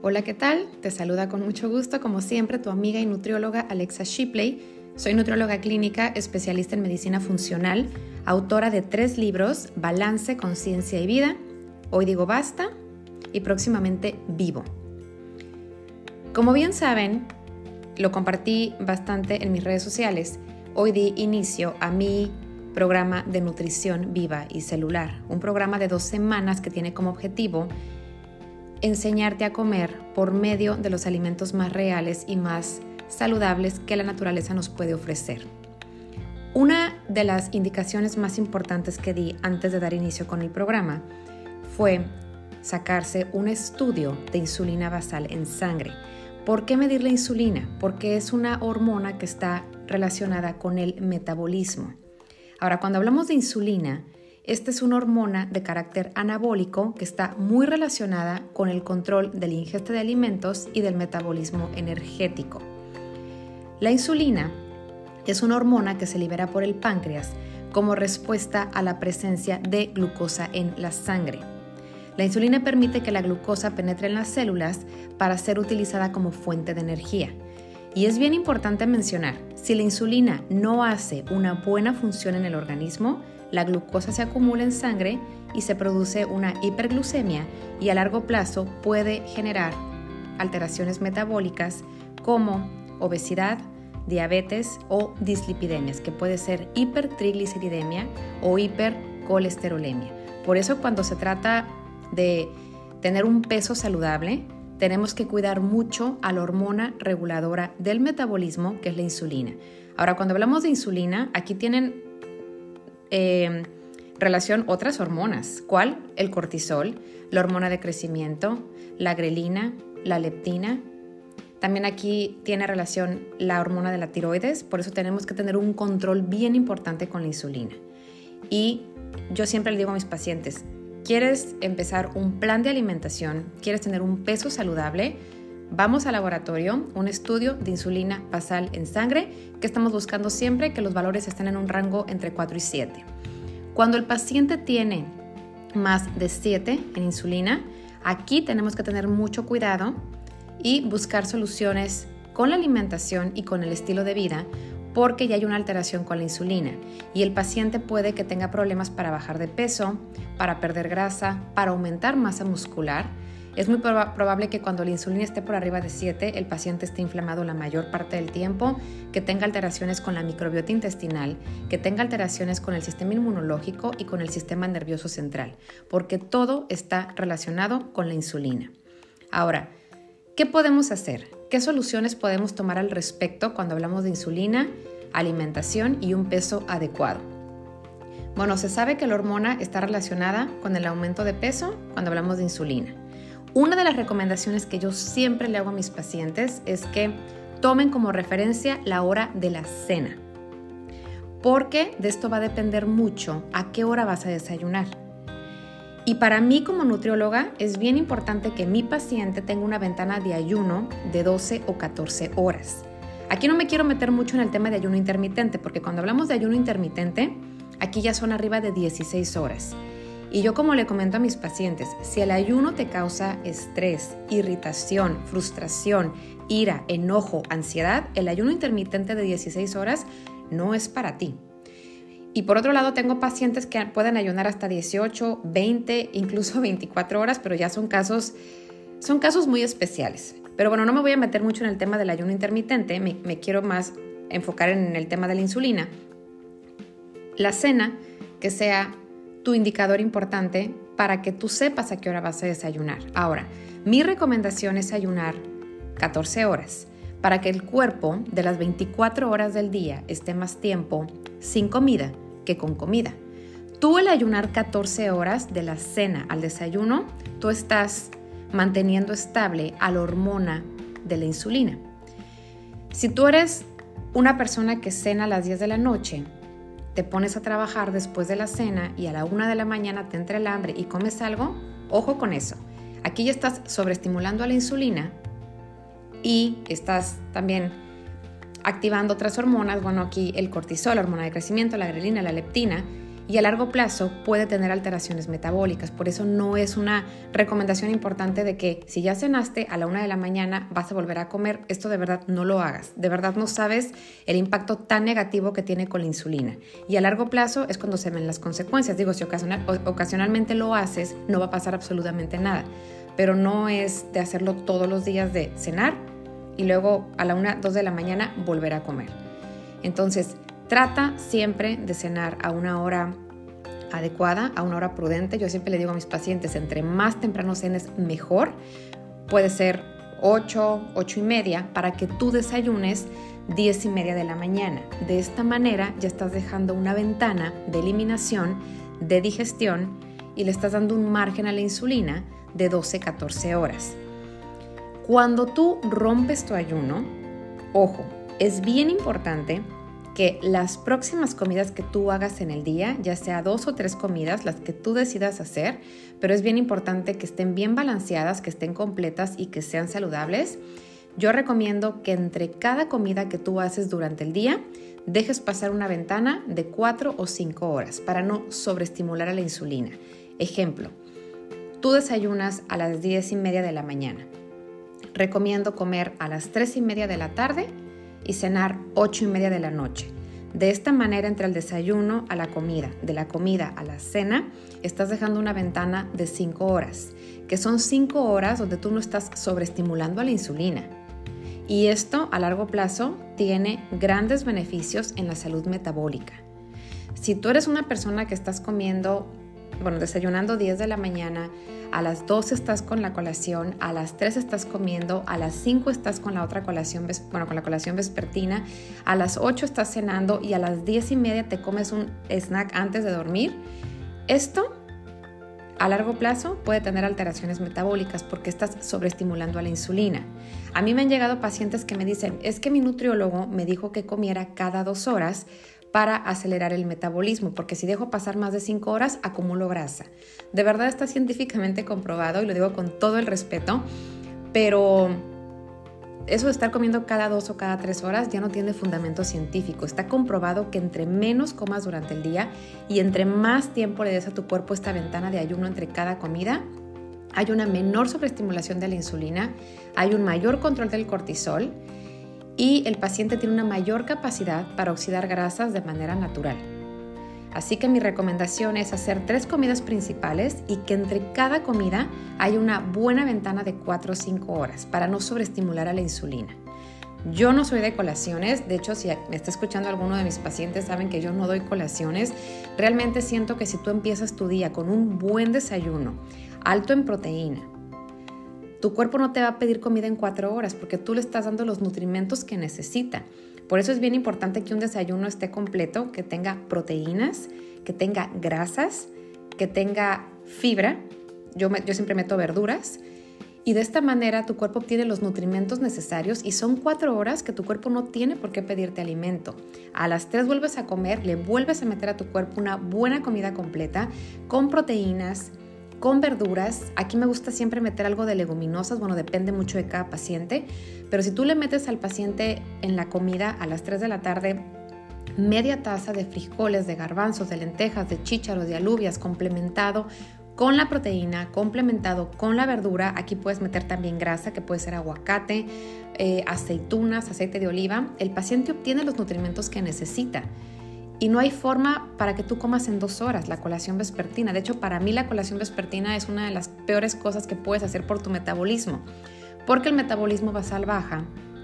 Hola, ¿qué tal? Te saluda con mucho gusto, como siempre, tu amiga y nutrióloga Alexa Shipley. Soy nutrióloga clínica, especialista en medicina funcional, autora de 3 libros, Balance, Conciencia y Vida, Hoy digo basta y próximamente Vivo. Como bien saben, lo compartí bastante en mis redes sociales. Hoy di inicio a mi programa de nutrición viva y celular, un programa de 2 semanas que tiene como objetivo enseñarte a comer por medio de los alimentos más reales y más saludables que la naturaleza nos puede ofrecer. Una de las indicaciones más importantes que di antes de dar inicio con el programa fue sacarse un estudio de insulina basal en sangre. ¿Por qué medir la insulina? Porque es una hormona que está relacionada con el metabolismo. Ahora, cuando hablamos de insulina, esta es una hormona de carácter anabólico que está muy relacionada con el control de la ingesta de alimentos y del metabolismo energético. La insulina es una hormona que se libera por el páncreas como respuesta a la presencia de glucosa en la sangre. La insulina permite que la glucosa penetre en las células para ser utilizada como fuente de energía. Y es bien importante mencionar, si la insulina no hace una buena función en el organismo, la glucosa se acumula en sangre y se produce una hiperglucemia y a largo plazo puede generar alteraciones metabólicas como obesidad, diabetes o dislipidemias, que puede ser hipertrigliceridemia o hipercolesterolemia. Por eso cuando se trata de tener un peso saludable, tenemos que cuidar mucho a la hormona reguladora del metabolismo, que es la insulina. Ahora, cuando hablamos de insulina, aquí tienen relación otras hormonas. ¿Cuál? El cortisol, la hormona de crecimiento, la grelina, la leptina. También aquí tiene relación la hormona de la tiroides, por eso tenemos que tener un control bien importante con la insulina. Y yo siempre le digo a mis pacientes, ¿quieres empezar un plan de alimentación? ¿Quieres tener un peso saludable? Vamos al laboratorio, un estudio de insulina basal en sangre, que estamos buscando siempre que los valores estén en un rango entre 4 y 7. Cuando el paciente tiene más de 7 en insulina, aquí tenemos que tener mucho cuidado y buscar soluciones con la alimentación y con el estilo de vida, porque ya hay una alteración con la insulina y el paciente puede que tenga problemas para bajar de peso, para perder grasa, para aumentar masa muscular. Es muy probable que cuando la insulina esté por arriba de 7, el paciente esté inflamado la mayor parte del tiempo, que tenga alteraciones con la microbiota intestinal, que tenga alteraciones con el sistema inmunológico y con el sistema nervioso central, porque todo está relacionado con la insulina. Ahora, ¿qué podemos hacer? ¿Qué soluciones podemos tomar al respecto cuando hablamos de insulina, alimentación y un peso adecuado? Bueno, se sabe que la hormona está relacionada con el aumento de peso cuando hablamos de insulina. Una de las recomendaciones que yo siempre le hago a mis pacientes es que tomen como referencia la hora de la cena, porque de esto va a depender mucho a qué hora vas a desayunar. Y para mí como nutrióloga es bien importante que mi paciente tenga una ventana de ayuno de 12 o 14 horas. Aquí no me quiero meter mucho en el tema de ayuno intermitente, porque cuando hablamos de ayuno intermitente, aquí ya son arriba de 16 horas. Y yo, como le comento a mis pacientes, si el ayuno te causa estrés, irritación, frustración, ira, enojo, ansiedad, el ayuno intermitente de 16 horas no es para ti. Y por otro lado, tengo pacientes que pueden ayunar hasta 18, 20, incluso 24 horas, pero ya son casos muy especiales. Pero bueno, no me voy a meter mucho en el tema del ayuno intermitente, me quiero más enfocar en el tema de la insulina. La cena, que sea tu indicador importante para que tú sepas a qué hora vas a desayunar. Ahora, mi recomendación es ayunar 14 horas para que el cuerpo de las 24 horas del día esté más tiempo sin comida que con comida. Tú al ayunar 14 horas de la cena al desayuno, tú estás manteniendo estable a la hormona de la insulina. Si tú eres una persona que cena a las 10 de la noche, te pones a trabajar después de la cena y a la 1 de la mañana te entra el hambre y comes algo, ojo con eso. Aquí ya estás sobreestimulando a la insulina y estás también activando otras hormonas, bueno, aquí el cortisol, la hormona de crecimiento, la grelina, la leptina, y a largo plazo puede tener alteraciones metabólicas. Por eso no es una recomendación importante de que si ya cenaste a la 1 de la mañana vas a volver a comer. Esto de verdad no lo hagas. De verdad no sabes el impacto tan negativo que tiene con la insulina. Y a largo plazo es cuando se ven las consecuencias. Digo, si ocasionalmente lo haces, no va a pasar absolutamente nada. Pero no es de hacerlo todos los días, de cenar y luego a la 1, 2 de la mañana volver a comer. Entonces, trata siempre de cenar a una hora adecuada, a una hora prudente. Yo siempre le digo a mis pacientes, entre más temprano cenes, mejor. Puede ser 8, 8 y media, para que tú desayunes 10 y media de la mañana. De esta manera ya estás dejando una ventana de eliminación, de digestión, y le estás dando un margen a la insulina de 12, 14 horas. Cuando tú rompes tu ayuno, ojo, es bien importante que las próximas comidas que tú hagas en el día, ya sea 2 o 3 comidas, las que tú decidas hacer, pero es bien importante que estén bien balanceadas, que estén completas y que sean saludables. Yo recomiendo que entre cada comida que tú haces durante el día, dejes pasar una ventana de 4 o 5 horas para no sobreestimular a la insulina. Ejemplo, tú desayunas a las 10 y media de la mañana. Recomiendo comer a las 3 y media de la tarde y cenar 8 y media de la noche. De esta manera, entre el desayuno a la comida, de la comida a la cena, estás dejando una ventana de 5 horas, que son 5 horas donde tú no estás sobreestimulando a la insulina. Y esto a largo plazo tiene grandes beneficios en la salud metabólica. Si tú eres una persona que estás desayunando 10 de la mañana, a las 12 estás con la colación, a las 3 estás comiendo, a las 5 estás con la otra colación, con la colación vespertina, a las 8 estás cenando y a las 10 y media te comes un snack antes de dormir. Esto a largo plazo puede tener alteraciones metabólicas porque estás sobreestimulando a la insulina. A mí me han llegado pacientes que me dicen, es que mi nutriólogo me dijo que comiera cada 2 horas para acelerar el metabolismo, porque si dejo pasar más de 5 horas, acumulo grasa. De verdad está científicamente comprobado, y lo digo con todo el respeto, pero eso de estar comiendo cada 2 o cada 3 horas ya no tiene fundamento científico. Está comprobado que entre menos comas durante el día y entre más tiempo le des a tu cuerpo esta ventana de ayuno entre cada comida, hay una menor sobreestimulación de la insulina, hay un mayor control del cortisol, y el paciente tiene una mayor capacidad para oxidar grasas de manera natural. Así que mi recomendación es hacer 3 comidas principales y que entre cada comida haya una buena ventana de 4 o 5 horas para no sobreestimular a la insulina. Yo no soy de colaciones, de hecho si me está escuchando alguno de mis pacientes saben que yo no doy colaciones. Realmente siento que si tú empiezas tu día con un buen desayuno, alto en proteína, tu cuerpo no te va a pedir comida en 4 horas porque tú le estás dando los nutrimentos que necesita. Por eso es bien importante que un desayuno esté completo, que tenga proteínas, que tenga grasas, que tenga fibra. Yo siempre meto verduras. Y de esta manera tu cuerpo obtiene los nutrimentos necesarios y son 4 horas que tu cuerpo no tiene por qué pedirte alimento. A las 3 vuelves a comer, le vuelves a meter a tu cuerpo una buena comida completa con proteínas, con verduras. Aquí me gusta siempre meter algo de leguminosas, depende mucho de cada paciente, pero si tú le metes al paciente en la comida a las 3 de la tarde media taza de frijoles, de garbanzos, de lentejas, de chícharos, de alubias, complementado con la proteína, complementado con la verdura. Aquí puedes meter también grasa, que puede ser aguacate, aceitunas, aceite de oliva. El paciente obtiene los nutrimentos que necesita. Y no hay forma para que tú comas en 2 horas la colación vespertina. De hecho, para mí la colación vespertina es una de las peores cosas que puedes hacer por tu metabolismo, porque el metabolismo basal baja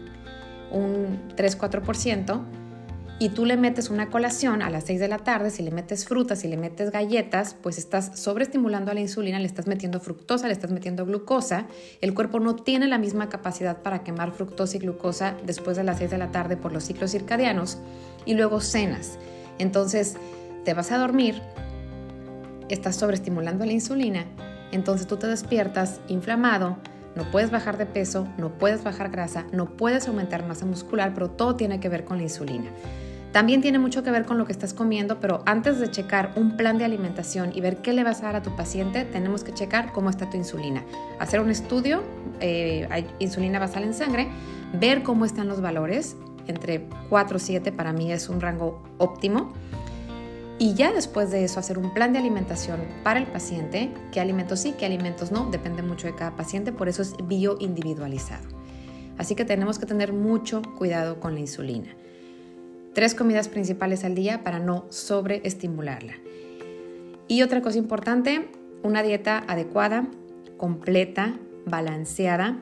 un 3-4% y tú le metes una colación a las 6 de la tarde, si le metes frutas, si le metes galletas, pues estás sobreestimulando a la insulina, le estás metiendo fructosa, le estás metiendo glucosa. El cuerpo no tiene la misma capacidad para quemar fructosa y glucosa después de las 6 de la tarde por los ciclos circadianos, y luego cenas. Entonces te vas a dormir, estás sobreestimulando a la insulina, entonces tú te despiertas inflamado, no puedes bajar de peso, no puedes bajar grasa, no puedes aumentar masa muscular, pero todo tiene que ver con la insulina. También tiene mucho que ver con lo que estás comiendo, pero antes de checar un plan de alimentación y ver qué le vas a dar a tu paciente, tenemos que checar cómo está tu insulina. Hacer un estudio, hay insulina basal en sangre, ver cómo están los valores. Entre 4 y 7 para mí es un rango óptimo. Y ya después de eso hacer un plan de alimentación para el paciente, qué alimentos sí, qué alimentos no, depende mucho de cada paciente, por eso es bioindividualizado. Así que tenemos que tener mucho cuidado con la insulina. 3 comidas principales al día para no sobreestimularla. Y otra cosa importante, una dieta adecuada, completa, balanceada.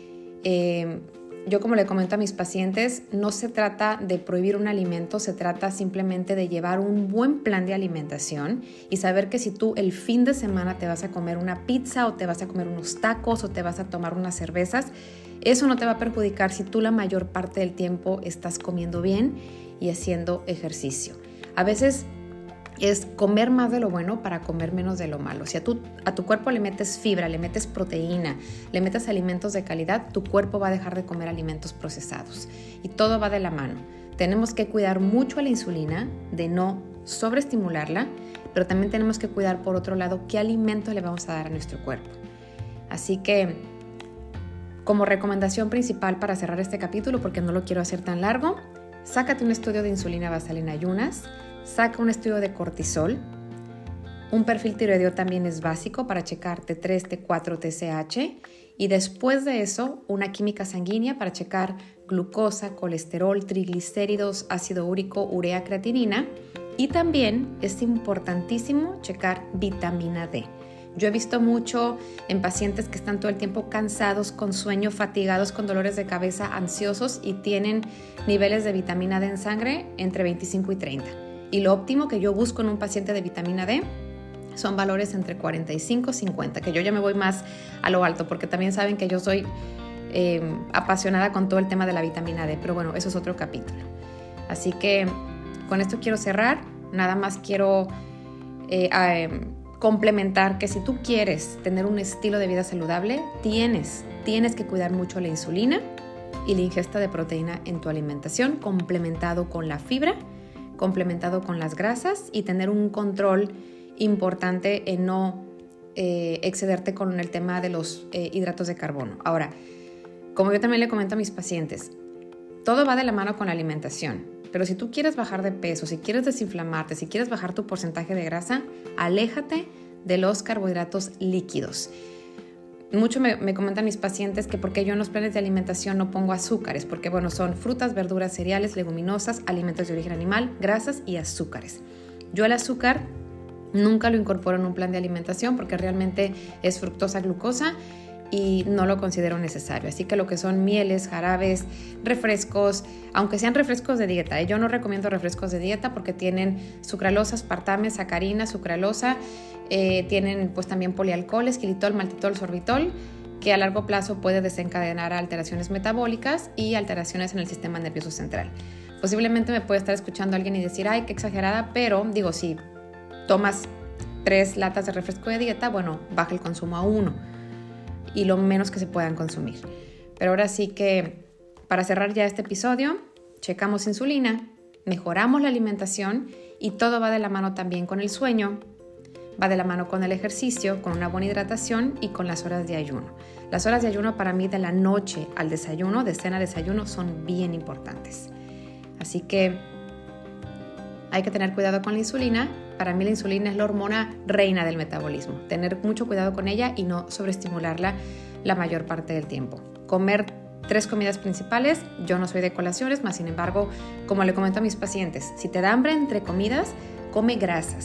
Yo, como le comento a mis pacientes, no se trata de prohibir un alimento, se trata simplemente de llevar un buen plan de alimentación y saber que si tú el fin de semana te vas a comer una pizza o te vas a comer unos tacos o te vas a tomar unas cervezas, eso no te va a perjudicar si tú la mayor parte del tiempo estás comiendo bien y haciendo ejercicio. A veces es comer más de lo bueno para comer menos de lo malo. Si a tu cuerpo le metes fibra, le metes proteína, le metes alimentos de calidad, tu cuerpo va a dejar de comer alimentos procesados. Y todo va de la mano. Tenemos que cuidar mucho a la insulina, de no sobreestimularla, pero también tenemos que cuidar, por otro lado, qué alimentos le vamos a dar a nuestro cuerpo. Así que, como recomendación principal para cerrar este capítulo, porque no lo quiero hacer tan largo, sácate un estudio de insulina basal en ayunas, saca un estudio de cortisol. Un perfil tiroideo también es básico para checar T3, T4, TSH. Y después de eso, una química sanguínea para checar glucosa, colesterol, triglicéridos, ácido úrico, urea, creatinina. Y también es importantísimo checar vitamina D. Yo he visto mucho en pacientes que están todo el tiempo cansados, con sueño, fatigados, con dolores de cabeza, ansiosos y tienen niveles de vitamina D en sangre entre 25 y 30. Y lo óptimo que yo busco en un paciente de vitamina D son valores entre 45 y 50, que yo ya me voy más a lo alto, porque también saben que yo soy apasionada con todo el tema de la vitamina D, pero bueno, eso es otro capítulo. Así que con esto quiero cerrar. Nada más quiero complementar que si tú quieres tener un estilo de vida saludable, tienes que cuidar mucho la insulina y la ingesta de proteína en tu alimentación, complementado con la fibra, complementado con las grasas, y tener un control importante en no excederte con el tema de los hidratos de carbono. Ahora, como yo también le comento a mis pacientes, todo va de la mano con la alimentación, pero si tú quieres bajar de peso, si quieres desinflamarte, si quieres bajar tu porcentaje de grasa, aléjate de los carbohidratos líquidos. Mucho me comentan mis pacientes que por qué yo en los planes de alimentación no pongo azúcares, porque bueno, son frutas, verduras, cereales, leguminosas, alimentos de origen animal, grasas y azúcares. Yo el azúcar nunca lo incorporo en un plan de alimentación porque realmente es fructosa, glucosa y no lo considero necesario. Así que lo que son mieles, jarabes, refrescos, aunque sean refrescos de dieta, yo no recomiendo refrescos de dieta porque tienen sucralosa, aspartame, sacarina, sucralosa, tienen pues también polialcoholes, xilitol, maltitol, sorbitol, que a largo plazo puede desencadenar alteraciones metabólicas y alteraciones en el sistema nervioso central. Posiblemente me puede estar escuchando alguien y decir, ay, qué exagerada, pero digo, si tomas 3 latas de refresco de dieta, bueno, baja el consumo a 1 y lo menos que se puedan consumir. Pero ahora sí que, para cerrar ya este episodio, checamos insulina, mejoramos la alimentación y todo va de la mano también con el sueño, va de la mano con el ejercicio, con una buena hidratación y con las horas de ayuno. Las horas de ayuno para mí de la noche al desayuno, de cena a desayuno, son bien importantes. Así que hay que tener cuidado con la insulina. Para mí la insulina es la hormona reina del metabolismo. Tener mucho cuidado con ella y no sobreestimularla la mayor parte del tiempo. Comer 3 comidas principales. Yo no soy de colaciones, más sin embargo, como le comento a mis pacientes, si te da hambre entre comidas, come grasa.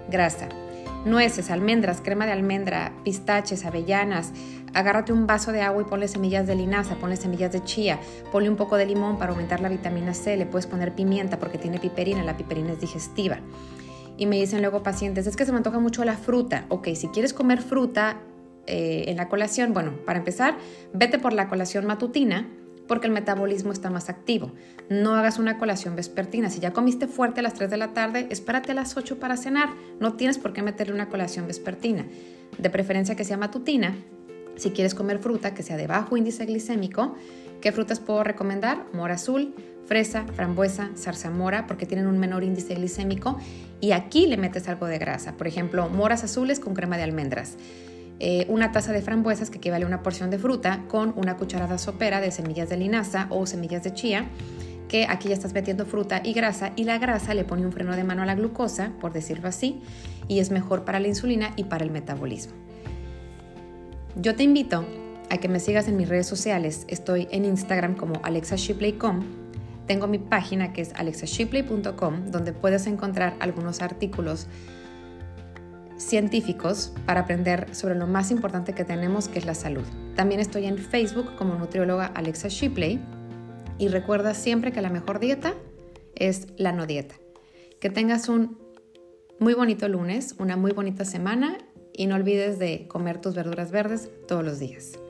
Nueces, almendras, crema de almendra, pistaches, avellanas. Agárrate un vaso de agua y ponle semillas de linaza, ponle semillas de chía, ponle un poco de limón para aumentar la vitamina C, le puedes poner pimienta porque tiene piperina, la piperina es digestiva. Y me dicen luego pacientes, es que se me antoja mucho la fruta. Ok, si quieres comer fruta en la colación, bueno, para empezar, vete por la colación matutina porque el metabolismo está más activo. No hagas una colación vespertina. Si ya comiste fuerte a las 3 de la tarde, espérate a las 8 para cenar. No tienes por qué meterle una colación vespertina. De preferencia que sea matutina. Si quieres comer fruta que sea de bajo índice glicémico, ¿qué frutas puedo recomendar? Mora azul, fresa, frambuesa, zarzamora, porque tienen un menor índice glicémico y aquí le metes algo de grasa. Por ejemplo, moras azules con crema de almendras. Una taza de frambuesas, que equivale a una porción de fruta, con una cucharada sopera de semillas de linaza o semillas de chía, que aquí ya estás metiendo fruta y grasa, y la grasa le pone un freno de mano a la glucosa, por decirlo así, y es mejor para la insulina y para el metabolismo. Yo te invito a que me sigas en mis redes sociales. Estoy en Instagram como alexashipley.com. Tengo mi página que es alexashipley.com, donde puedes encontrar algunos artículos científicos para aprender sobre lo más importante que tenemos, que es la salud. También estoy en Facebook como nutrióloga Alexa Shipley. Y recuerda siempre que la mejor dieta es la no dieta. Que tengas un muy bonito lunes, una muy bonita semana, y no olvides de comer tus verduras verdes todos los días.